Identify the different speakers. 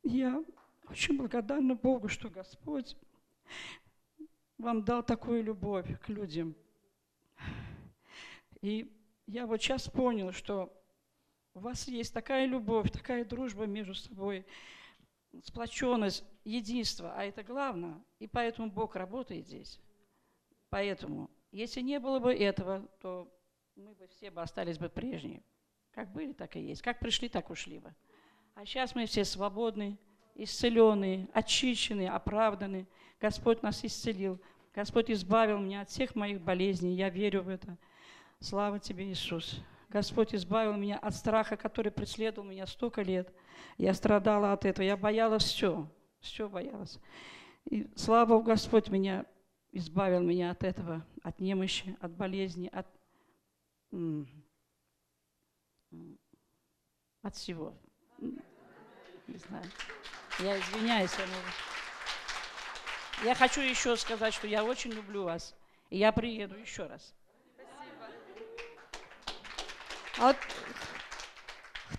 Speaker 1: Я очень благодарна Богу, что Господь вам дал такую любовь к людям. И я вот сейчас понял, что у вас есть такая любовь, такая дружба между собой, сплоченность, единство, а это главное. И поэтому Бог работает здесь. Поэтому, если не было бы этого, то мы бы все остались бы прежние. Как были, так и есть. Как пришли, так ушли бы. А сейчас мы все свободны, исцеленные, очищенные, оправданы. Господь нас исцелил. Господь избавил меня от всех моих болезней. Я верю в это. Слава тебе, Иисус. Господь избавил меня от страха, который преследовал меня столько лет. Я страдала от этого. Я боялась все боялась. И слава Богу, Господь избавил меня от этого, от немощи, от болезни, от всего. Не знаю. Я извиняюсь. Я хочу еще сказать, что я очень люблю вас. И я приеду еще раз. А вот